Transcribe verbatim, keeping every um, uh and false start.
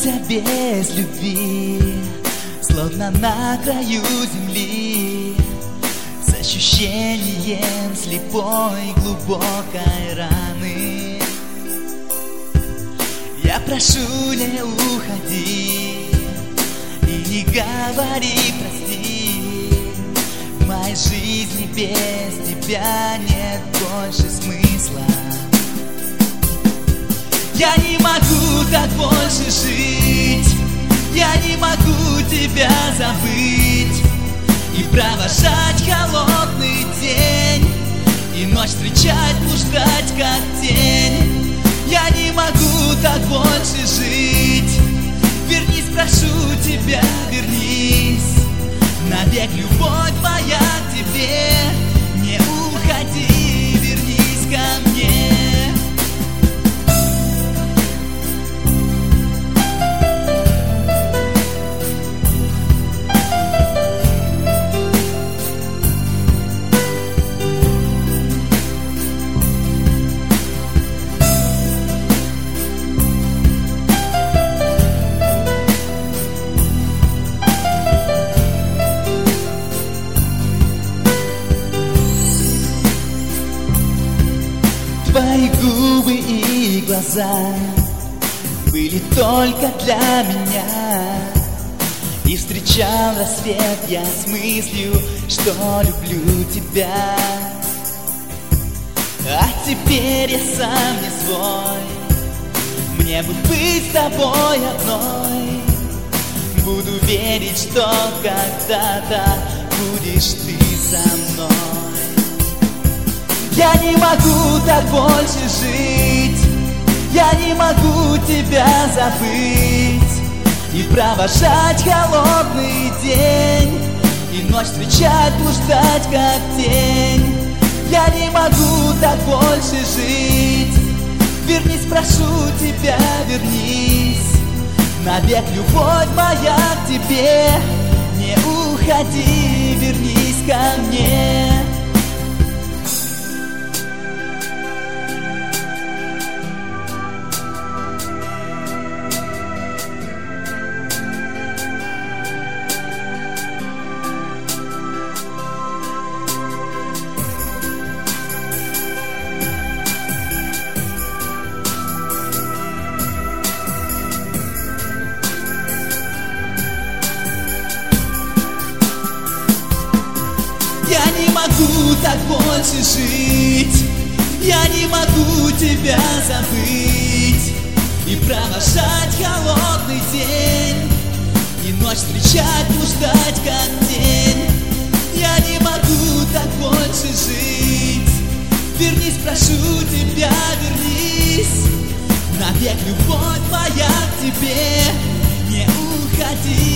остался без любви, словно на краю земли, с ощущением слепой глубокой раны. Я прошу, не уходи и не говори прости. В моей жизни без тебя нет больше смысла. Я не могу так больше жить, я не могу тебя забыть и провожать холодный день, и ночь встречать, блуждать как тень. Я не могу так больше жить. Вернись, прошу тебя, вернись. Навек любовь моя к тебе. Не уходи, вернись ко мне. Твои губы и глаза были только для меня, и встречал рассвет я с мыслью, что люблю тебя. А теперь я сам не свой, мне бы быть с тобой одной. Буду верить, что когда-то будешь ты со мной. Я не могу так больше жить, я не могу тебя забыть и провожать холодный день, и ночь встречать, блуждать как тень. Я не могу так больше жить. Вернись, прошу тебя, вернись. Навек любовь моя к тебе. Не уходи, вернись ко мне. Я не могу так больше жить, я не могу тебя забыть и провожать холодный день, и ночь встречать, блуждать как тень. Я не могу так больше жить. Вернись, прошу тебя, вернись. Навек любовь моя к тебе. Не уходи.